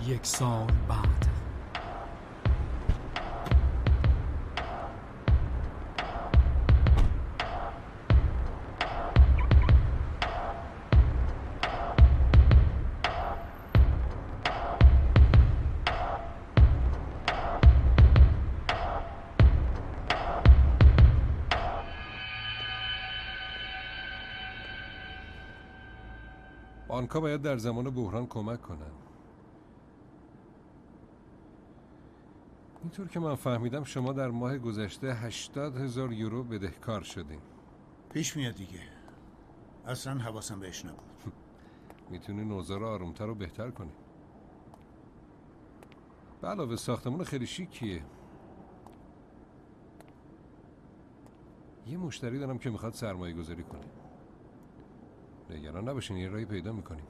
1 سال بعد. بانک‌ها باید در زمان بحران کمک کنن. اینطور که من فهمیدم شما در ماه گذشته 80,000 یورو بدهکار شدین. پیش میاد دیگه. اصلا حواسم بهش نبود. میتونین اوضاع رو آرومتر و بهتر کنین. به علاوه ساختمون خیلی شیکیه. یه مشتری دارم که میخواد سرمایه گذاری کنه. نگران نباشین، یه راهی پیدا میکنیم.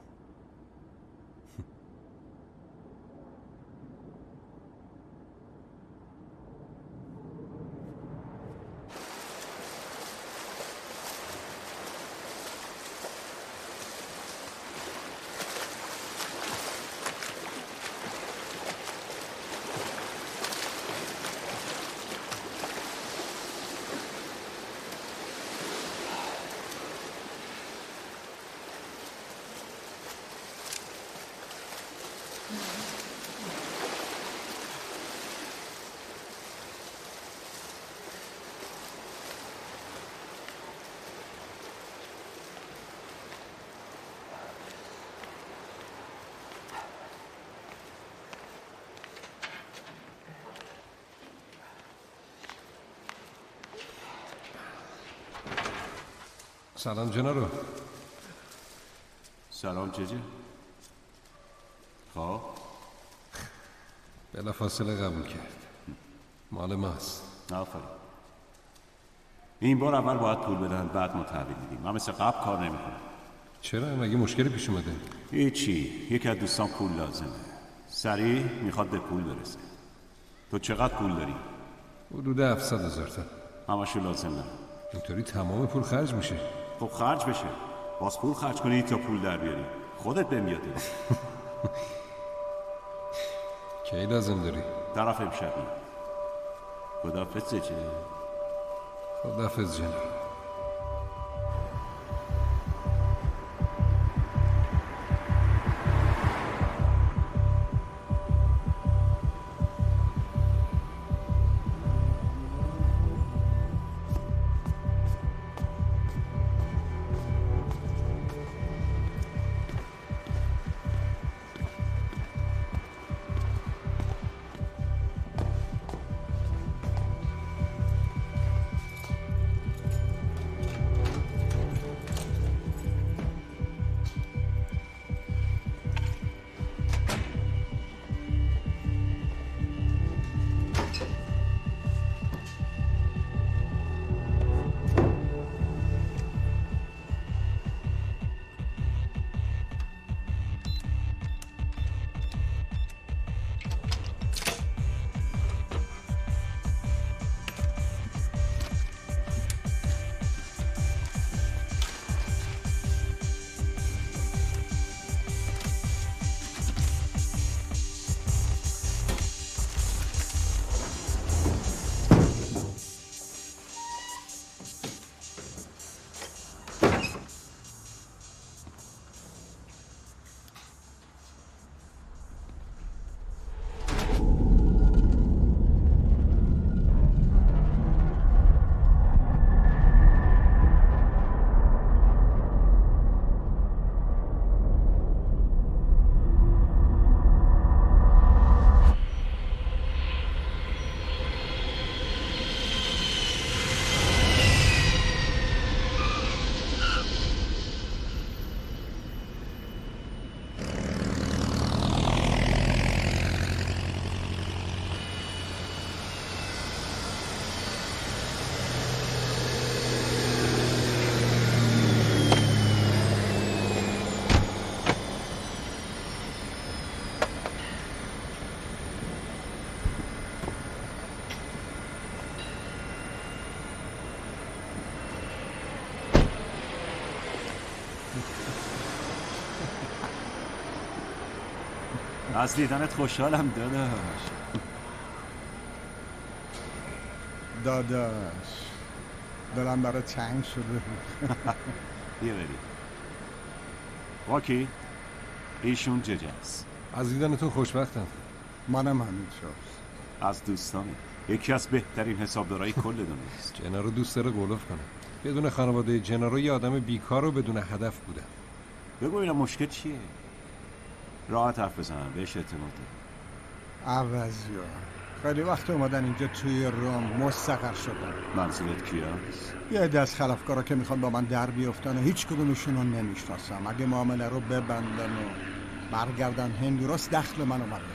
سلام جنارو. سلام ججه. خب بلافاصله قبول کرد. مال ماست. آفرین. این بار اول باید پول بدن بعد ما تحویل میدیم. من مثل قبل کار نمیکنم. چرا؟ مگه مشکلی پیش اومده؟ هیچی. یکی از دوستان پول لازمه. سریع میخواد به پول برسه. تو چقدر پول داری؟ حدود 700,000 تا. همشو لازمه. اینطوری تمام پول خرج میشه. خب خرج بشه. باز پول خرج کنی تا پول در بیاری. خودت بهم یاد بده. کی لازم داری؟ طرف امشب میاد. خداحافظ چه؟ خداحافظ جناب. از دیدنت خوشحالم داداش دلم برای تنگ شده بود. بیا بریم. واکی ایشون ججست. از دیدنتون خوشبختم. منم همینطور. از دوستانی یکی از بهترین حسابدارای کل دنیاست. جنا رو دوست داره گلف کنه. بدون خانواده جنا رو یه آدم بیکار و بدون هدف بودم. بگو اینا مشکل چیه؟ راحت حرف بزن، بهش اعتماد داری. عوضیا خیلی وقت اومدن اینجا توی روم مستقر شدن. منظورت کیه است؟ یه عده از خلافکارا که میخوان با من در بیفتن و هیچ کدومشون رو نمیشناسم. اگه معامله رو ببندن و برگردن هندوراس دخل من اومده.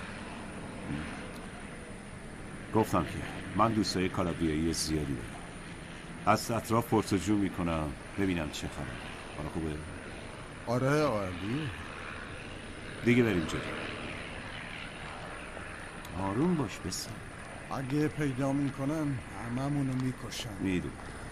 گفتم که من دوستای کالابریایی زیادی دارم. از اطراف پرسجو میکنم ببینم چه خبره. حالا خوبه؟ آره عالی. دیگه بریم جلو. آروم باش بسن. اگه پیدا میکنن هممونو میکشن. میدونم.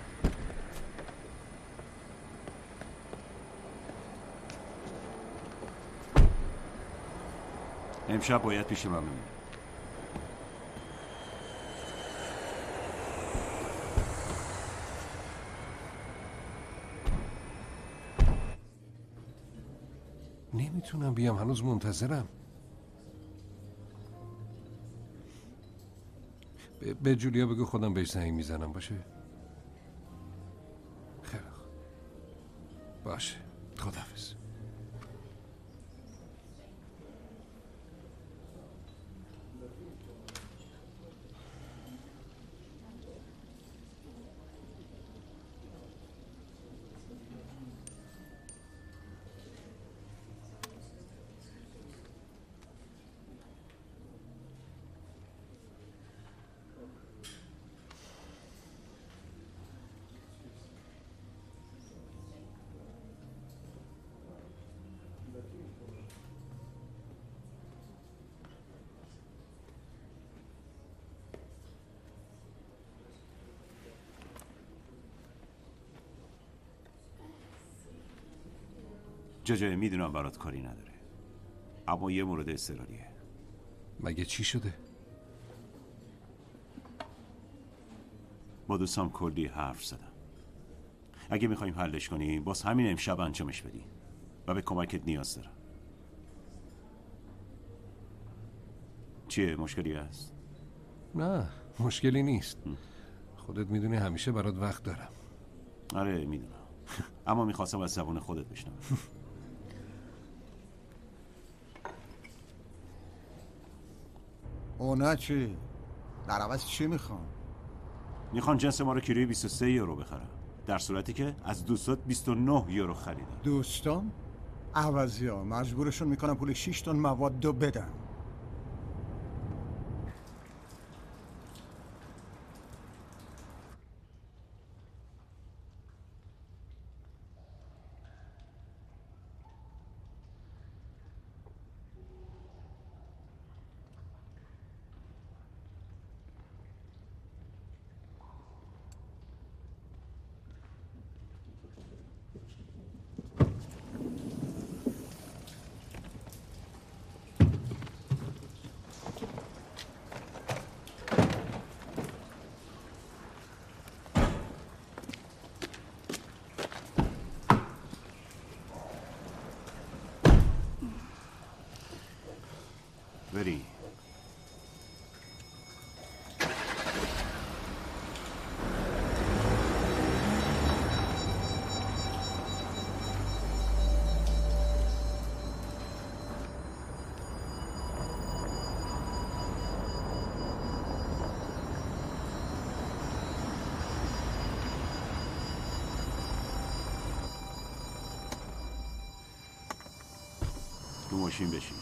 امشب باید پیش من بمونی. نمیتونم بیام، هنوز منتظرم. به جولیا بگو خودم بهش زنگ میزنم. باشه؟ خیلی خوب. باشه. خداحافظ. ججه میدونم برات کاری نداره، اما یه مورد اضطراریه. مگه چی شده؟ با دوستم کلی حرف زدم. اگه میخوایم حلش کنیم باز همین امشب انجامش بدیم و به کمکت نیاز دارم. چیه مشکلی هست؟ نه مشکلی نیست. خودت میدونی همیشه برات وقت دارم. آره میدونم. اما میخواستم از زبون خودت بشنوم. اونا چی؟ در عوض چی میخوان؟ میخوان جنس ما رو کیلوی 23 یورو بخرن، در صورتی که از دوستات 29 یورو خریدن. دوستان؟ عوضیا مجبورشون میکنن پول 6 تن مواد رو بدن. بری. تو ماشین بشین.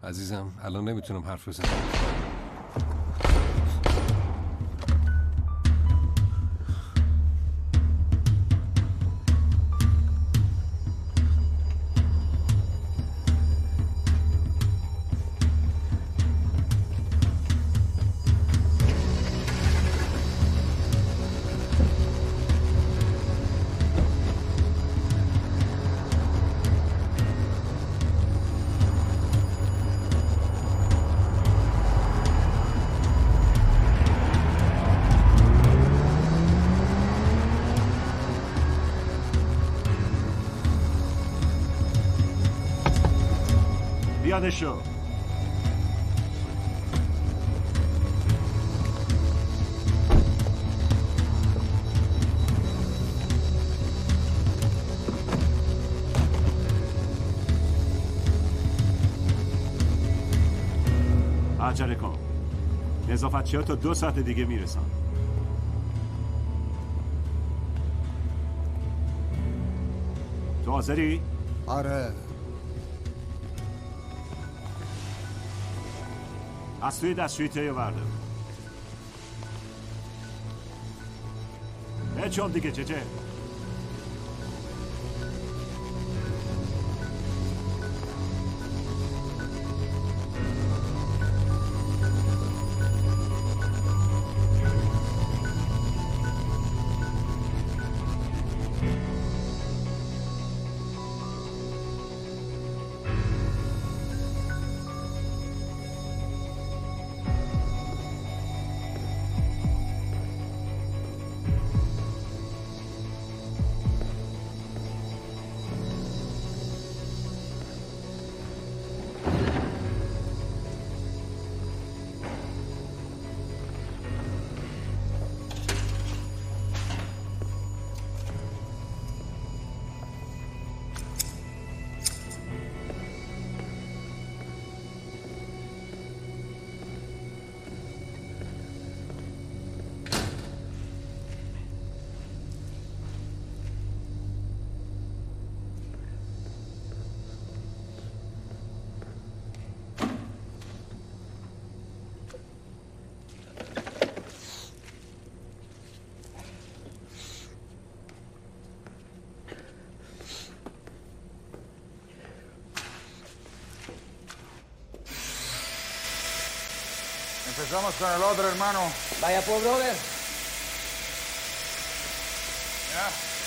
عزیزم الان نمیتونم حرف بزنم. بیادشو. عجله کن. نظافتچی ها تا 2 ساعت دیگه میرسن. تو حاضری؟ آره. از توی دستشویی تیو بردار. بچم دیگه چه؟ Empezamos con el otro, hermano. Vaya pues, brother. ¿Ya?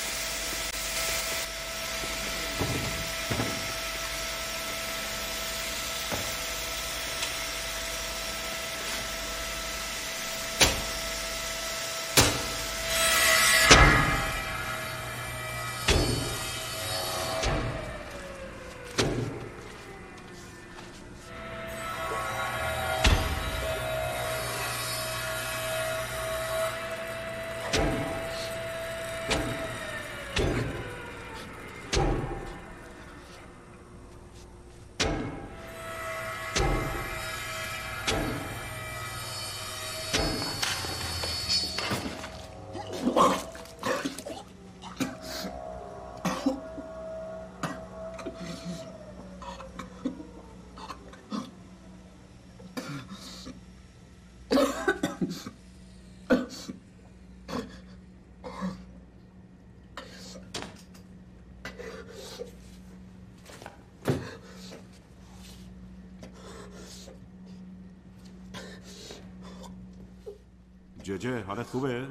ججه حالت خوبه؟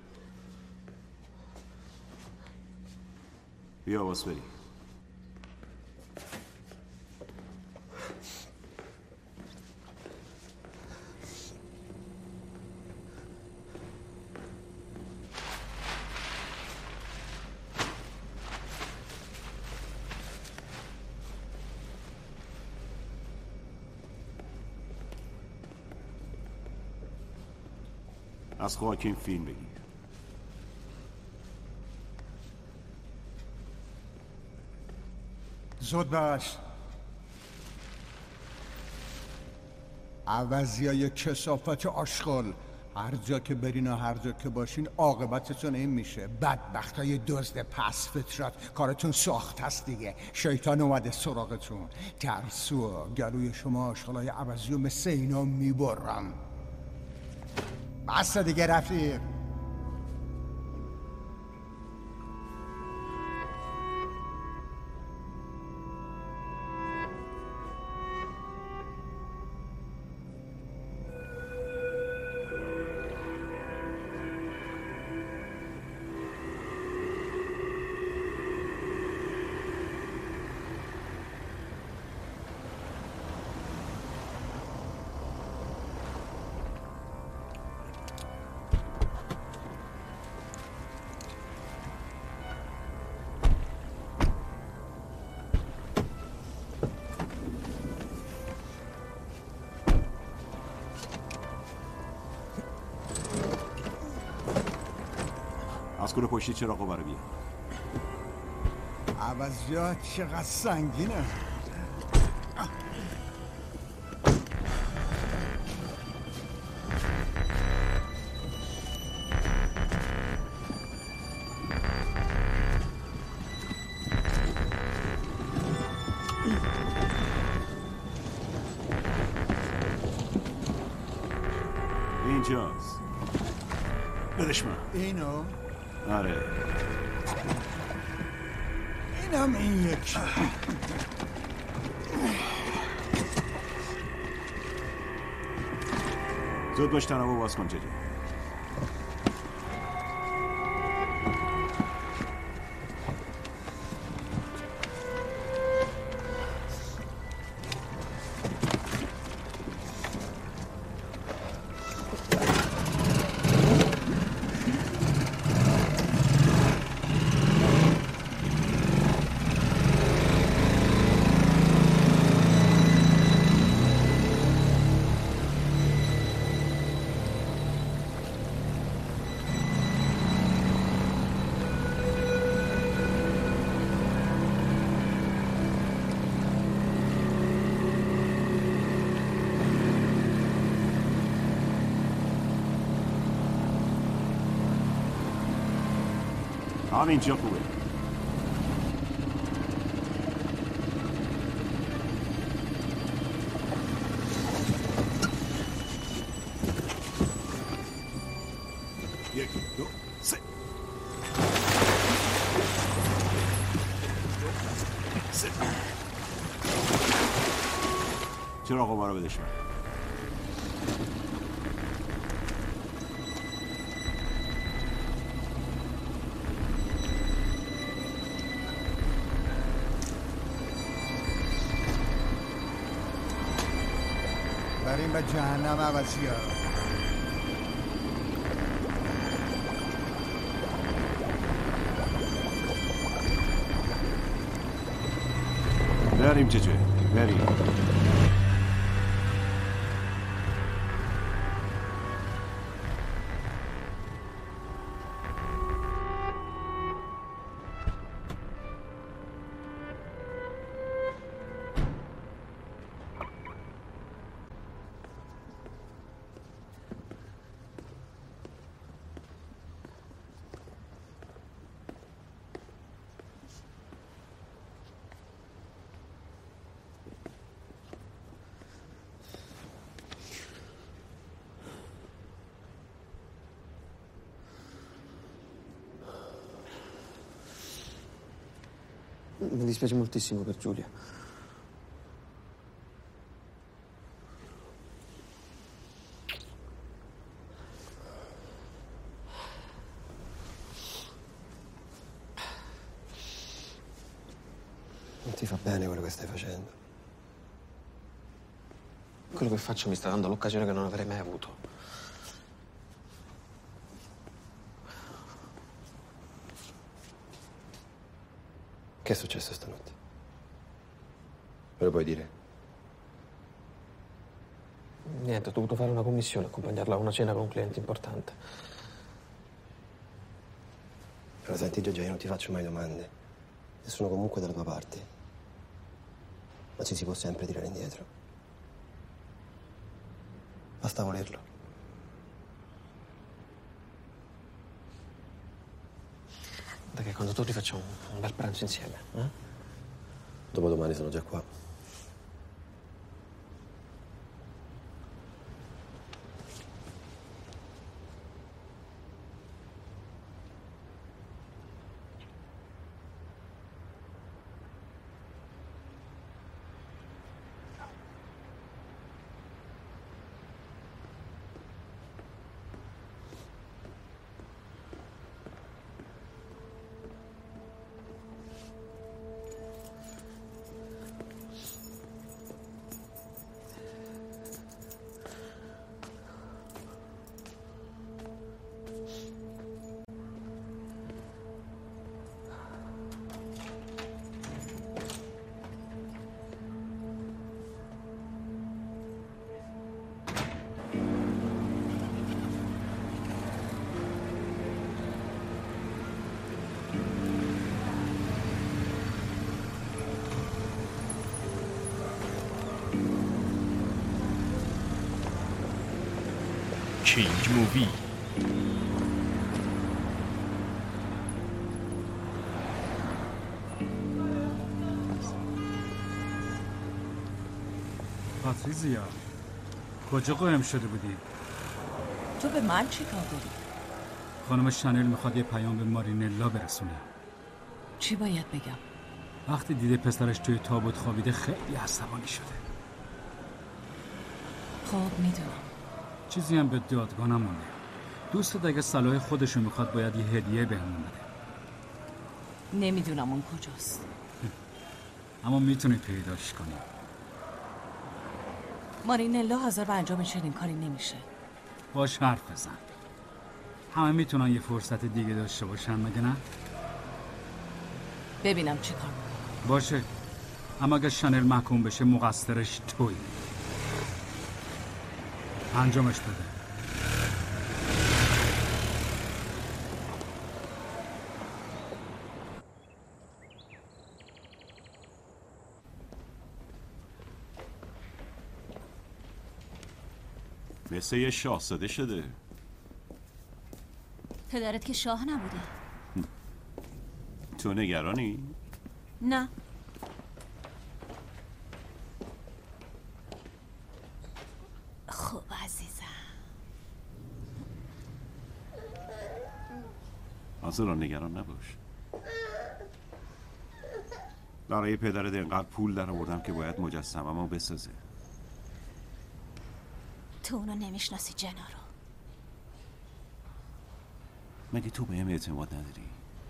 بیا واس بریم. از خواکین فیلم بگیر. زود باش. عوضی های کسافت آشغال هر جا که برین و هر جا که باشین عاقبتتون این میشه. بدبختای دزد پس فطرت، کارتون ساخت هست دیگه. شیطان اومده سراغتون. ترسو گلوی شما آشغالای عوضی و مثل اینا میبرم. بس دیگه رفیق. از کنه پشتی چراغو برو بیا. عوضیات چقدر سنگینه. اینجاست. بدش من. اینو؟ آره. اینم این یکی. زود باش تنابو باز کن جدی. همینجا خوبه. یکی دو سه. چراغو برو بدش من. بریم به جهنم عوضی ها. بریم چه بریم. Mi dispiace moltissimo per Giulia. Non ti fa bene quello che stai facendo. Quello che faccio mi sta dando l'occasione che non avrei mai avuto. Che è successo stanotte? Me lo puoi dire? Niente, ho dovuto fare una commissione, accompagnarla a una cena con un cliente importante. Però senti Giorgia, io non ti faccio mai domande. E sono comunque dalla tua parte. Ma ci si può sempre tirare indietro. Basta volerlo. Guarda che quando torni facciamo un bel pranzo insieme, eh? Dopodomani sono già qua. Change Movie. پاتریزیا کجا قایم شده بودی؟ تو به من چی کار داری؟ خانم شانل میخواد یه پیام به مارینلا برسونه. چی باید بگم؟ وقتی دیده پسرش توی تابوت خوابیده خیلی عصبانی شده. خب میدونم. چیزی هم به دادگاه نمونده. دوستت اگه صلاح خودشو میخواد باید یه هدیه بهمون بده. نمیدونم اون کجاست. اما میتونی پیداش کنی. مارینلا حاضر به انجام چنین کاری نمیشه. باش حرف بزن. همه میتونن یه فرصت دیگه داشته باشن مگه نه؟ ببینم چی کار میکنم. باشه. اما اگه شانل محکوم بشه مقصرش تویی. انجامش بده. مثل یه شاهزاده شده. پدرت که شاه نبوده. تو نگرانی؟ نه. خب عزیزم. آزران نگران نباش. برای پدرت اینقدر پول در آوردم که باید مجسمه‌مو بسازه. تو اونو نمیشناسی جنارو. مگه تو بهم اعتماد نداری؟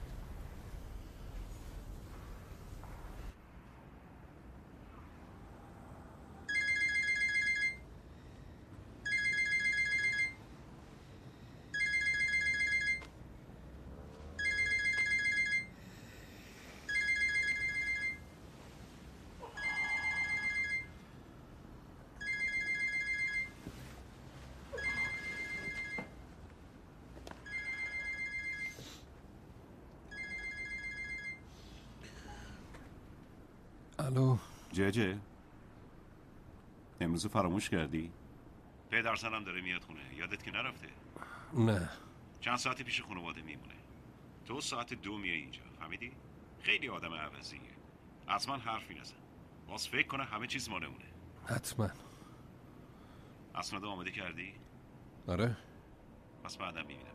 الو جه امروز فراموش کردی؟ پدرزنم داره میاد خونه. یادت که نرفته؟ نه چند ساعتی پیش خانواده میمونه. تو ساعت 2 میای اینجا. فهمیدی؟ خیلی آدم عوضیه. از من حرفی نزن. باز فکر کنه همه چیز مالمونه. حتما. اسناد آماده کردی؟ آره پس بعدم میبینم.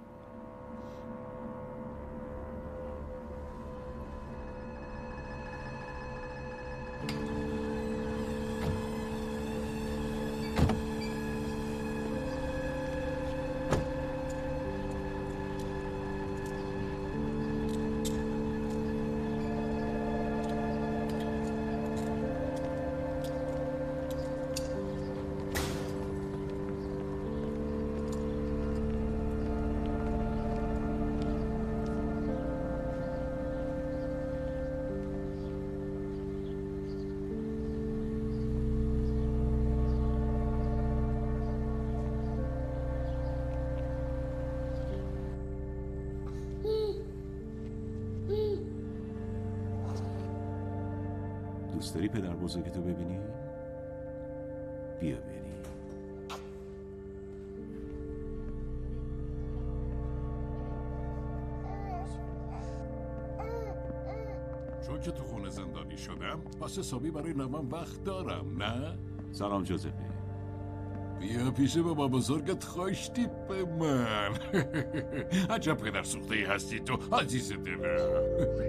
دوست داری پدر بزرگتو ببینی؟ بیا بریم. چون که تو خونه زندانی شدم پس حسابی برای نوام وقت دارم. نه؟ سلام جوزپه. بیا پیش بابا بزرگت خوش تیپ من. عجب پدر سوخته هستی تو عزیز دلم.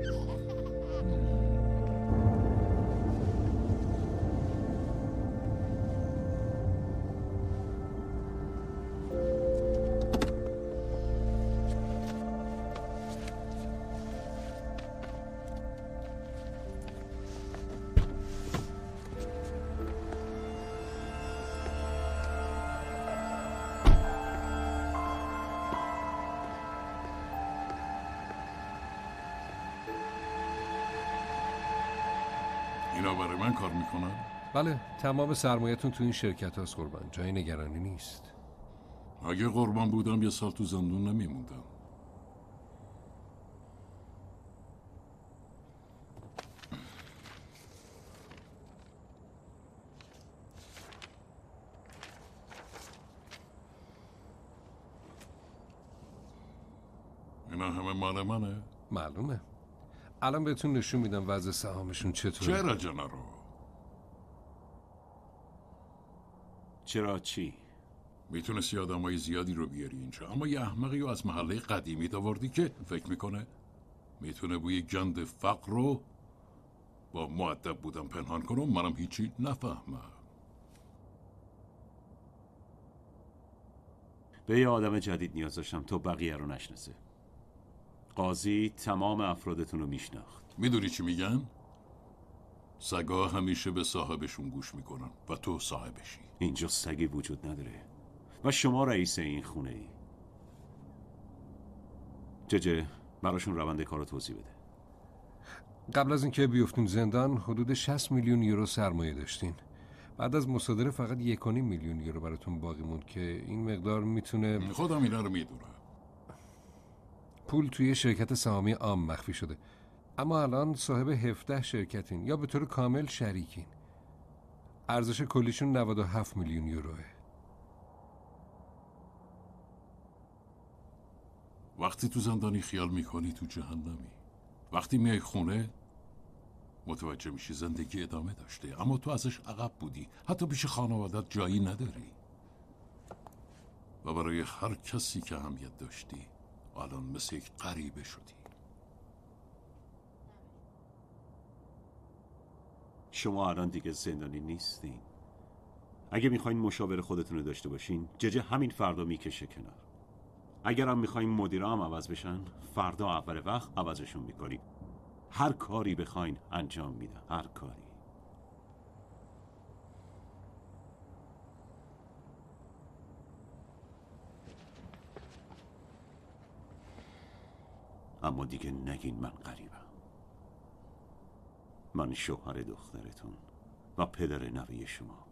اینا برای من کار میکنن؟ بله، تمام سرمایه‌تون تو این شرکت هاست قربان. جای نگرانی نیست. اگه قربان بودم یه سال تو زندون نمیموندم. اینا همه مال منه؟ معلومه. الان بهتون نشون میدم وضع سهامشون چطوره. چرا جنرال؟ چرا چی؟ میتونستی آدمای زیادی رو بیاری اینجا، اما یه احمقی رو از محله قدیمی آوردی که فکر میکنه میتونه بوی گند فقر رو با مؤدب بودن پنهان کنم. منم هیچی نفهمم. به یه آدم جدید نیاز داشتم تو بقیه رو نشناسه. قاضی تمام افرادتون رو میشناخت. میدونی چی میگن؟ سگا همیشه به صاحبشون گوش میکنن و تو صاحبشی. اینجا سگی وجود نداره و شما رئیس این خونه ای. ججه براشون روند کار رو توضیح بده. قبل از اینکه بیفتیم زندان حدود 60 میلیون یورو سرمایه داشتین. بعد از مصادره فقط 1.5 میلیون یورو براتون باقی موند که این مقدار میتونه... خودم اینا رو میدونم. پول توی شرکت سهامی عام مخفی شده، اما الان صاحب 17 شرکتین یا به طور کامل شریکین. ارزش کلیشون 97 میلیون یوروه. وقتی تو زندانی خیال میکنی تو جهنمی. وقتی میای خونه متوجه میشی زندگی ادامه داشته، اما تو ازش عقب بودی. حتی پیش خانوادت جایی نداری و برای هر کسی که اهمیت داشتی الان مثل یک غریبه شدی. شما الان دیگه زندانی نیستین. اگه میخواین مشاور خودتون رو داشته باشین، ججه همین فردا میکشه کنار. اگر هم میخواین مدیرا هم عوض بشن، فردا اول وقت عوضشون میکنی. هر کاری بخواین انجام میدن، هر کاری. اما دیگه نگین من غریبم. من شوهر دخترتون و پدر نوی شما.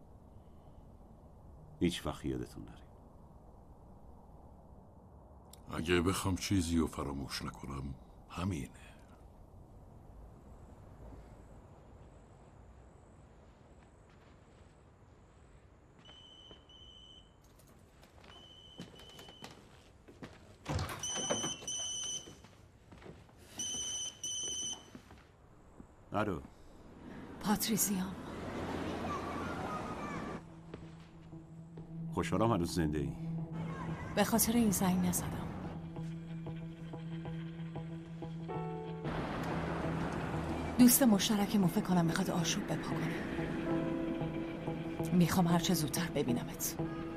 هیچ وقت یادتون نره. اگه بخوام چیزی رو فراموش نکنم همینه. الو پاتریسیام، خوشحالم هنوز زنده ای. به خاطر این زنگ نزدم. دوست مشترکمون فکر کنم میخواد آشوب بپا کنه. میخوام هرچه زودتر ببینمت.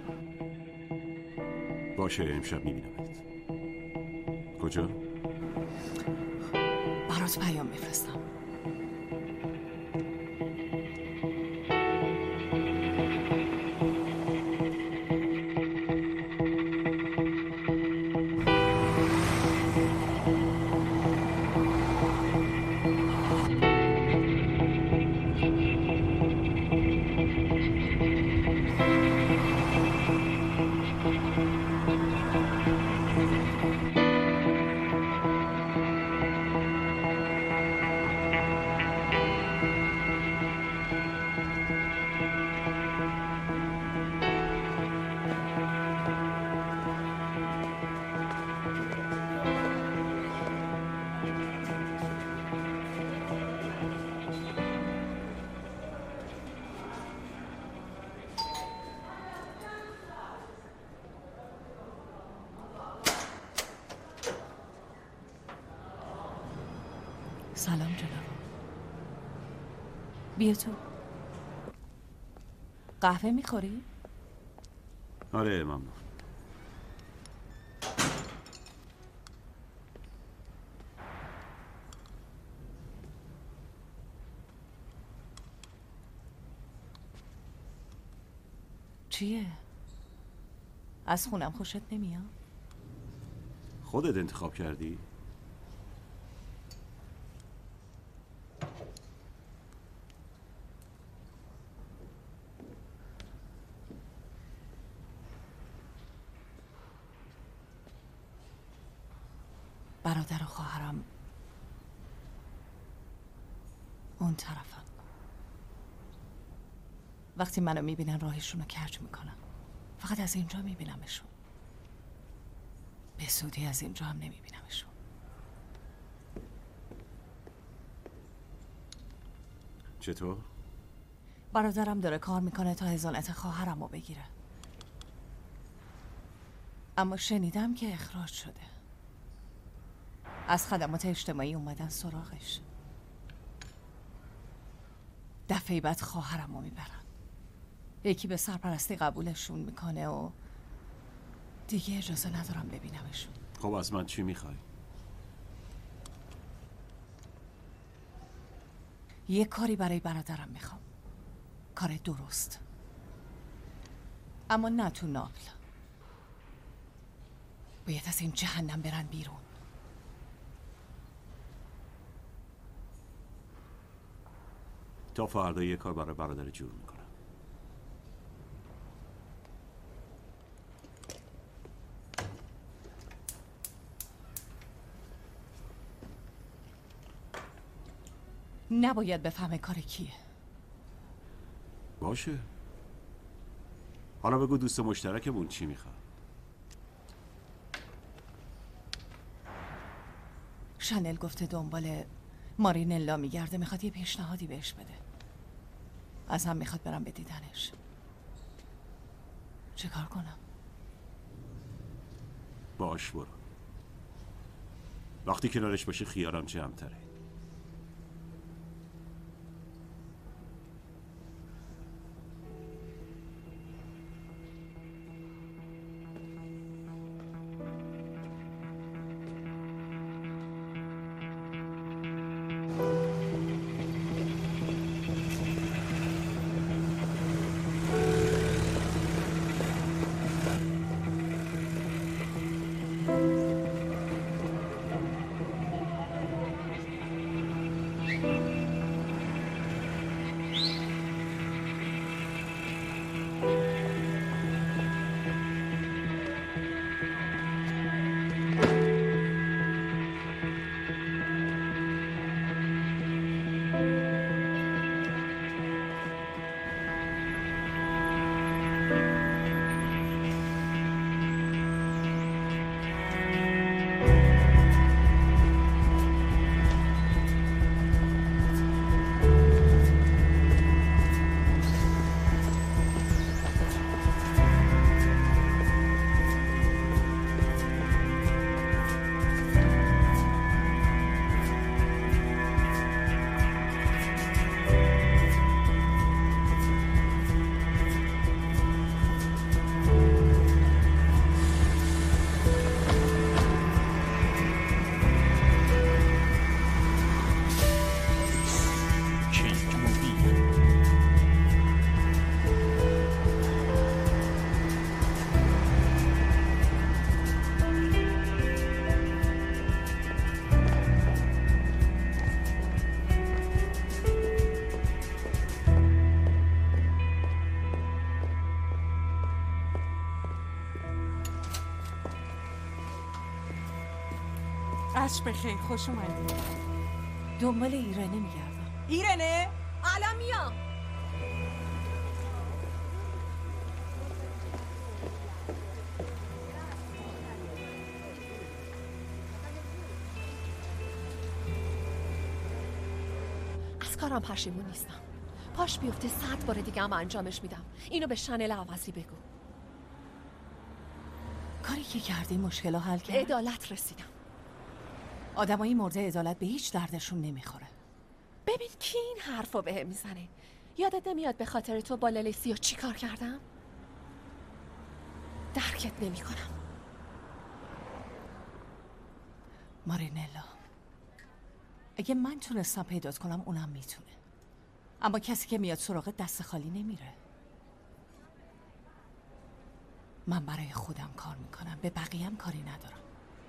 باشه امشب میبینمت. کجا؟ برات پیام میفرستم. سلام جناب. بیا تو. قهوه میخوری؟ آره ممنون. چیه؟ از خونم خوشت نمیاد؟ خودت انتخاب کردی؟ برادر و خواهرم اون طرفم. وقتی منو میبینن راهشون رو کج میکنن. فقط از اینجا میبینمشون. به زودی از اینجا هم نمیبینمشون. چطور؟ برادرم داره کار میکنه تا حضانت خواهرم رو بگیره. اما شنیدم که اخراج شده. از خدمات اجتماعی اومدن سراغش. دفعه بعد خواهرم رو میبرن. یکی به سرپرستی قبولشون میکنه و دیگه اجازه ندارم ببینمشون. خب از من چی میخوای؟ یه کاری برای برادرم میخوام. کار درست. اما نه تو ناپل. باید از این جهنم برن بیرون. تا فردا یه کار برای برادر جور میکنم. نباید بفهمه کار کیه. باشه. حالا بگو دوست مشترکمون چی میخواد؟ شانل گفته دنبال مارینلا میگرده. میخواد یه پیشنهادی بهش بده. از هم میخواد برم به دیدنش. چه کار کنم؟ باش برو. وقتی کنارش باشی خیالم جمع‌تره. عصر بخیر، خوش اومدی. دنبال ایرنه میگردم. ایرنه؟ الان میام. از کارم پشیمون نیستم. پاش بیفته 100 بار دیگه هم انجامش میدم. اینو به شانل عوضی بگو. کاری که کردی مشکل رو حل کرد؟ عدالت رسیدم. آدمایی مورد عدالت به هیچ دردشون نمیخوره. ببین کی این حرفو بهم میزنه؟ یادت نمیاد به خاطر تو با للیسیو چی کار کردم؟ درکت نمیکنم. مارینلا، اگه من تونستم پیدات کنم اونم میتونه، اما کسی که میاد سراغ دست خالی نمیره. من برای خودم کار میکنم، به بقیه‌ام کاری ندارم.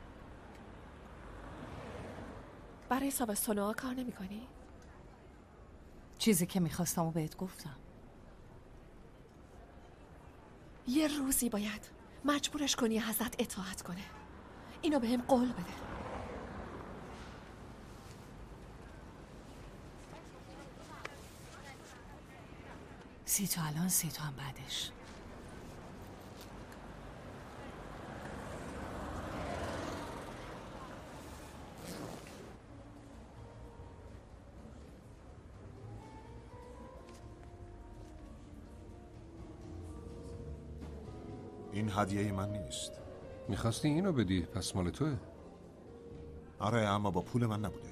برای سابستونوها کار نمیکنی؟ چیزی که میخواستم و بهت گفتم. یه روزی باید مجبورش کنی ازت اطاعت کنه. اینو بهم قول بده. سی تا الان، 30 تا هم بعدش. این هدیه من نیست. میخواستی اینو بدی، پس مال توه. آره، اما با پول من نبوده.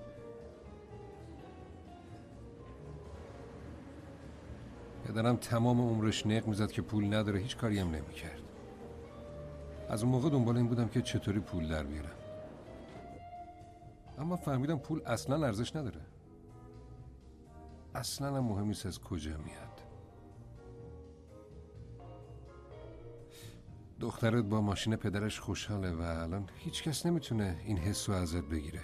پدرم تمام عمرش نق میزد که پول نداره، هیچ کاری هم نمیکرد. از اون موقع دنبال این بودم که چطوری پول در بیارم، اما فهمیدم پول اصلا ارزش نداره. اصلا هم مهم نیست از کجا میاد. دخترت با ماشین پدرش خوشحاله و الان هیچ کس نمیتونه این حس رو ازت بگیره.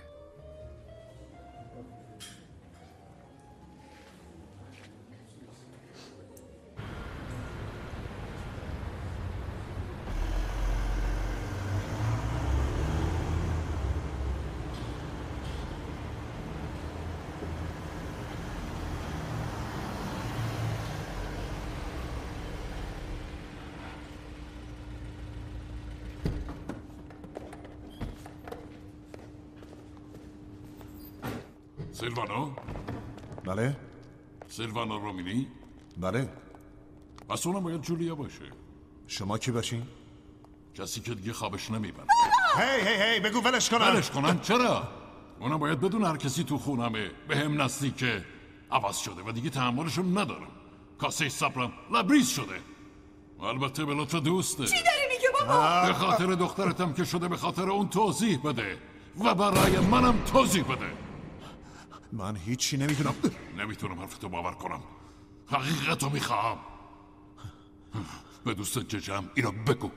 سیلوانو؟ بله؟ سیلوانو رومینی؟ بله. پس اونم باید جولیا باشه. شما کی باشین؟ کسی که دیگه خوابش نمیبره. هی بگو ولش کنم. ولش کنم چرا؟ اونم باید بدون هر کسی تو خونمه به هم نزدیکه عوض شده و دیگه تحملشون ندارم. کاسه صبرم لبریز شده. البته به لطف دوسته. چی داری میگه بابا؟ به خاطر دخترتم که شده، به خاطر اون توضیح بده و برای منم توضیح بده. من هیچی نمیدونم. نمیتونم حرفتو باور کنم. حقیقتو میخوام. به دوست ججم اینو بگو.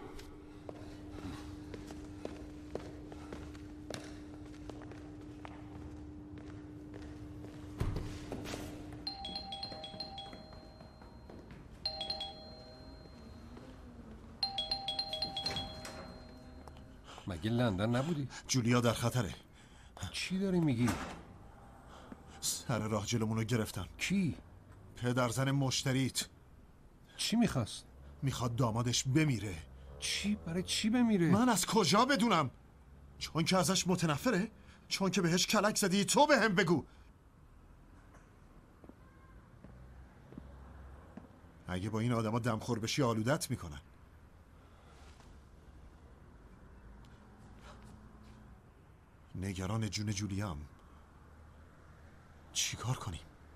مگه لندن نبودی؟ جولیا در خطره. چی داری میگی؟ سر راه جلومونو گرفتن. کی؟ پدرزن مشتریت. چی میخواست؟ میخواد دامادش بمیره. چی؟ برای چی بمیره؟ من از کجا بدونم؟ چون که ازش متنفره؟ چون که بهش کلک زدی؟ تو به هم بگو. اگه با این آدما دمخور بشی آلودت میکنن. نگران جون جولیام. چی کار کنیم؟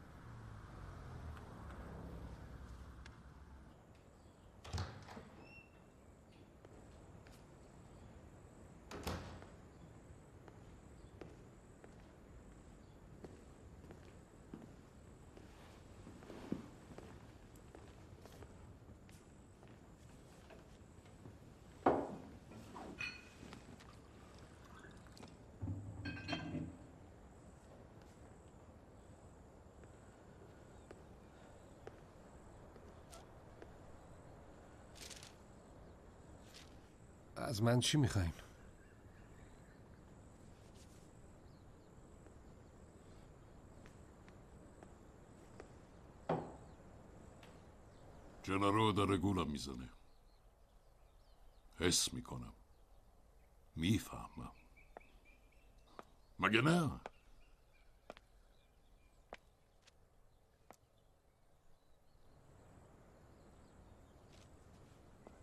از من چی میخواین؟ جنرو داره گولم میزنه. حس میکنم، میفهمم. مگه نه؟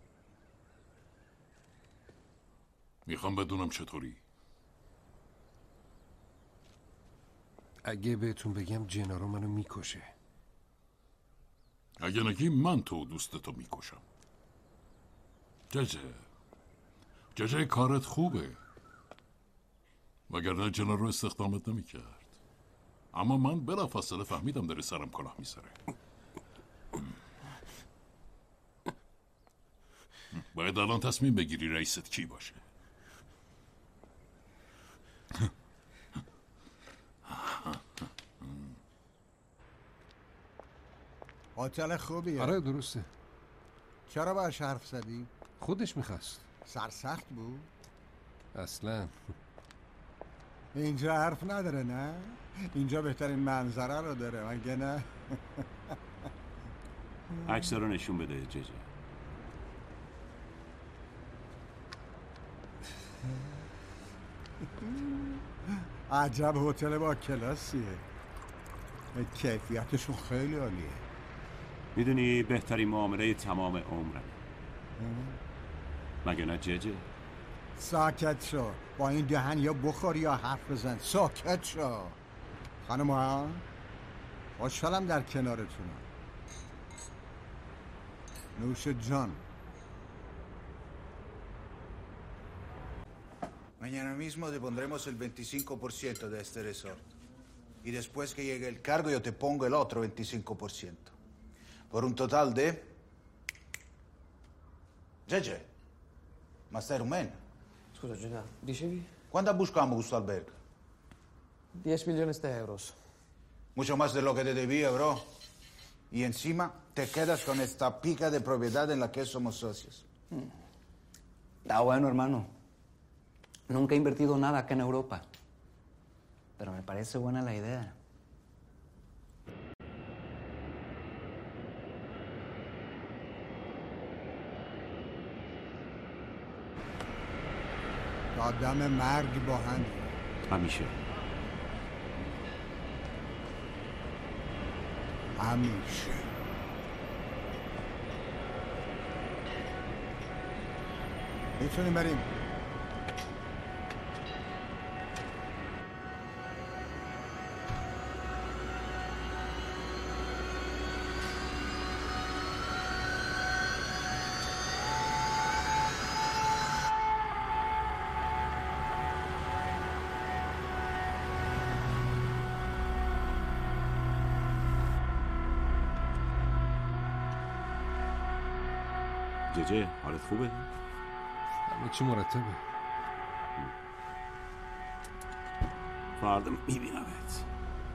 میخوام بدونم چطوری. اگه بهتون بگم جنارو منو میکشه. اگه نگی من تو دوستتو میکشم. ججه کارت خوبه، وگرنه جنارو استخدامت نمیکرد. اما من بلافاصله فهمیدم داره سرم کلاه میذاره. باید الان تصمیم بگیری رئیست کی باشه. هتل خوبیه. آره درسته. چرا باش حرف زدی؟ خودش میخواست. سرسخت بود؟ اصلا اینجا حرف نداره نه؟ اینجا بهترین منظره رو داره مگه نه؟ عکس رو نشون بده ججه. عجب هتل با کلاسیه. کیفیتشون خیلی عالیه. میدونی بهترین معامله تمام عمرم. مگه نه ججه؟ ساکت شو. با این دهن یا بخور یا حرف بزن. ساکت شو. خانم ها خوشحالم در کنارتونم. نوش جان. Mañana mismo depondremos el 25% de este resort. Y después que llegue el cargo yo te pongo el otro 25%. Por un total de... Gege, ma stai rumeno? Scusa Giuliano, dicevi? ¿Cuánto buscamos questo albergo? 10 millones de euros. Mucho más de lo que te debía, bro. Y encima te quedas con esta pica de propiedad en la que somos socios. Está bueno, hermano. Nunca he invertido nada acá en Europa. Pero me parece buena la idea. آدم مرگ با هم. همیشه. همیشه. میتونیم بریم. ججه حالت خوبه؟ همه چی مرتبه. فردا میبینمت.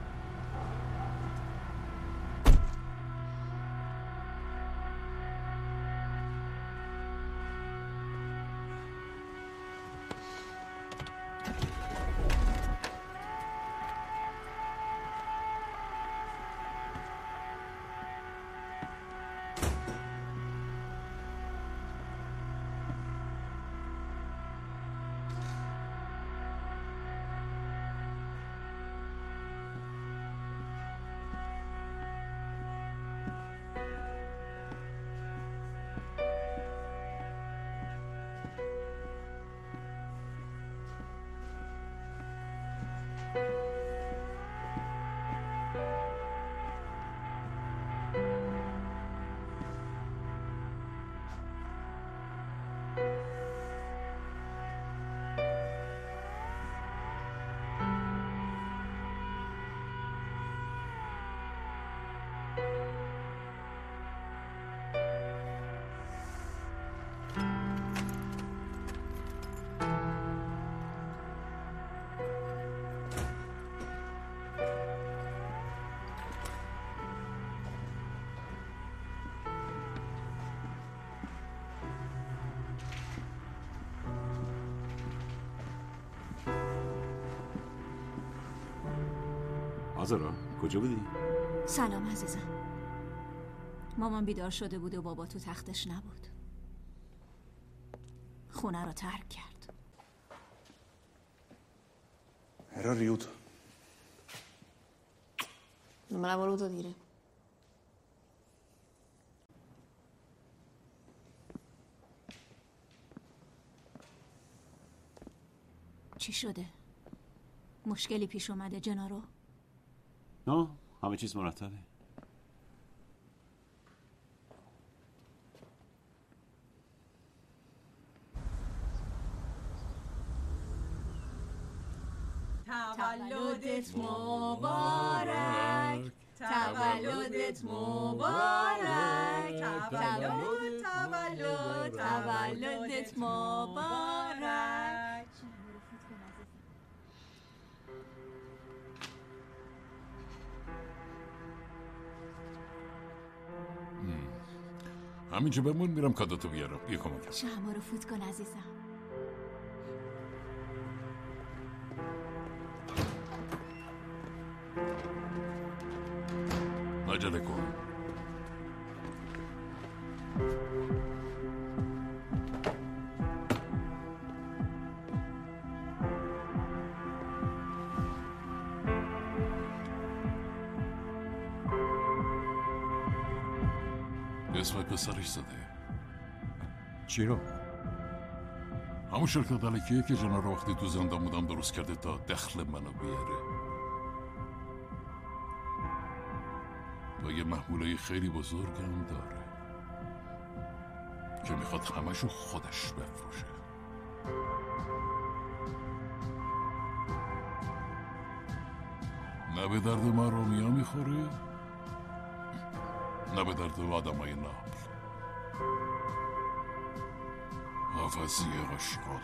آزارا کجا بودی؟ سلام عزیزم. مامان بیدار شده بود و بابا تو تختش نبود. خونه رو ترک کرد. Era riuto. Non me l'ha voluto dire. چی شده؟ مشکلی پیش اومده جنارو؟ نه همه چیز مرتبه. تولدت مبارک، تولدت مبارک، تولدت مبارک. همینجا بمون، میرم کادوتو بیارم. بیا کمکم. شمع رو فوت کن عزیزم. عجله کن. اسم پسرش زده. چی رو؟ همون شرکت علکیه که جنا رو وقتی تو زندان بودم درست کرده تا دخل منو بیاره. و یه محموله خیلی بزرگم داره که میخواد همشو خودش بفروشه. نه به درد ما رومیا میخوره، نه به درد آدمای نابل. حافظی آشغال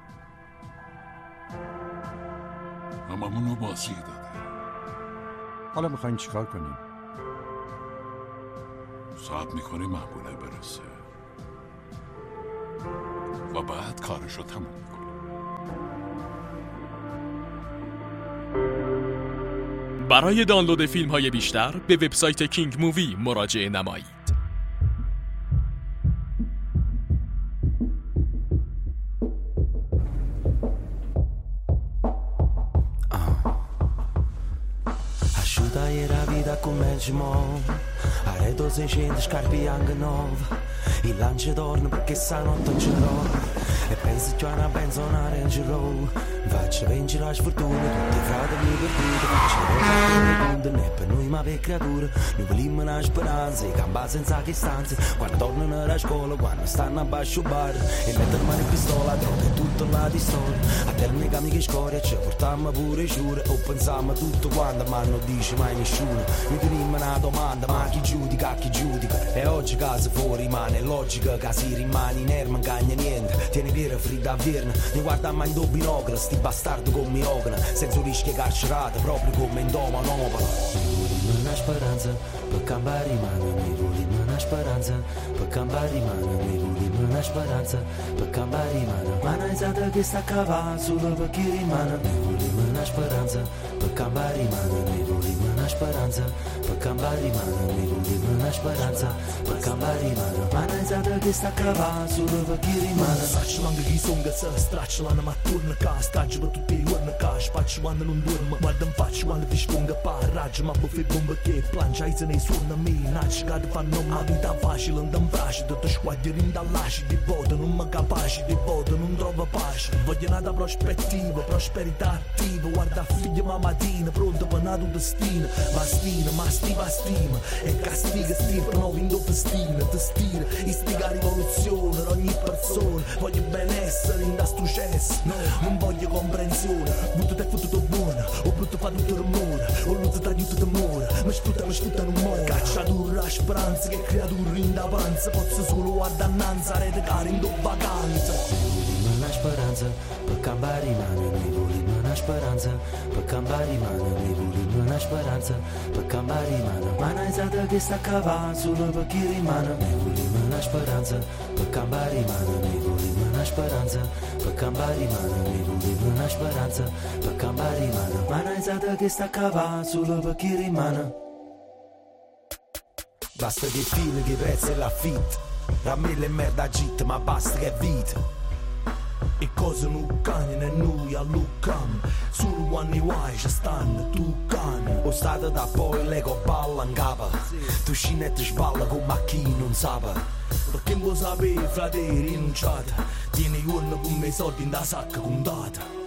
هممونو بازی داده. حالا میخواین چیکار کنیم؟ ساعت میکنی محموله برسه و بعد کارشو تموم میکنی. برای دانلود فیلم های بیشتر به وبسایت کینگ مووی مراجعه نمایید. Come Digimon, arredo 600 scarpe Young Nova, il lanciador perché stanotte non ce l'ho, e pensi già una benzona Range Rover, faccio vincere la sfortuna, tutti i fratelli perduti, faccio roba ne per noi ma per creature, noi vogliamo una speranza, i campa senza che stanze, quando tornano alla scuola, quando stanno a bascio bar, e mettere mano in pistola, trovi tutto là di storia, a termine che amiche scoria, ci portammo pure giure, o pensammo tutto quando, ma non dice mai nessuno. Mi tenemmo una domanda, ma chi giudica, e oggi casa fuori rimane logica, che si rimane inerme, non cagna niente, tieni via fredda a Verna, ne guardammo in due binocoli, sti bastardo con mirogna, senza rischio carcerate, proprio come in Doma Nopala. Ne volimmo una speranza, per cambiare rimane, ne volimmo una speranza, per cambiare rimane, ne volimmo una speranza, per cambiare rimane, ma non sai che sta a cavare, solo per chi rimane, ne volimmo una speranza, per cambiare rimane, ne volimmo una speranza, per cambiare rimane, ne volimmo una speranza, per cambiare rimane, ma non sai che sta a cavare, solo per chi rimane. Faccio anche chi sono che si stracciano, ma torno a casa, stagio per tutti i giorni a casa, faccio quando non dormo, guarda in faccia quando ti sponga parraggio, ma buffi bomba che plancia, i se ne suona a me, nacci che ti fanno una vita facile, non ti frasci, ti squaglieri in dall'asci, di voto non mi capaci, di voto non trovo pace, voglio una prospettiva, prosperità attiva, guarda figlia ma mattina, pronto per una tua destina, ma stiva stima, e castiga stiva, no vindo festina, ti stira, istiga rivoluzione, ad ogni persona, voglio benessere in da sto cesso, no, non voglio comprensione, butto te fottuto buona, o brutto fa tutto rumore, o l'uso tagliuto d'amore, mi sputa non muore, cacciatura, speranza, che creatura in da panza, posso solo guardare annanza, rete cara in do vacanza. Ne volimmo una speranza, per cambiare rimane, ne volimmo una speranza, per cambiare rimane, ne volimmo una speranza, per cambiare rimane, ma non sai che sta a cavare, solo per chi rimane, ne volimmo una speranza, per cambiare rimane, ne volimmo una speranza, per cambiare rimane, ne volimmo una speranza, per cambiare rimane, ma non sai che sta a cavare, solo per chi rimane. Basta che file, che prezzo e l'affitto, rammella e merda agita, ma basta che è vita. E cosa non cagna e noi alluccam, solo quando i guai ci stanno tu cani. O state da poi l'ego balla in capa, tu scinette sballa come a chi non sa. Perché non lo sapevi, frate, rinunciate, tieni i giorni con me soldi in da sacca contata.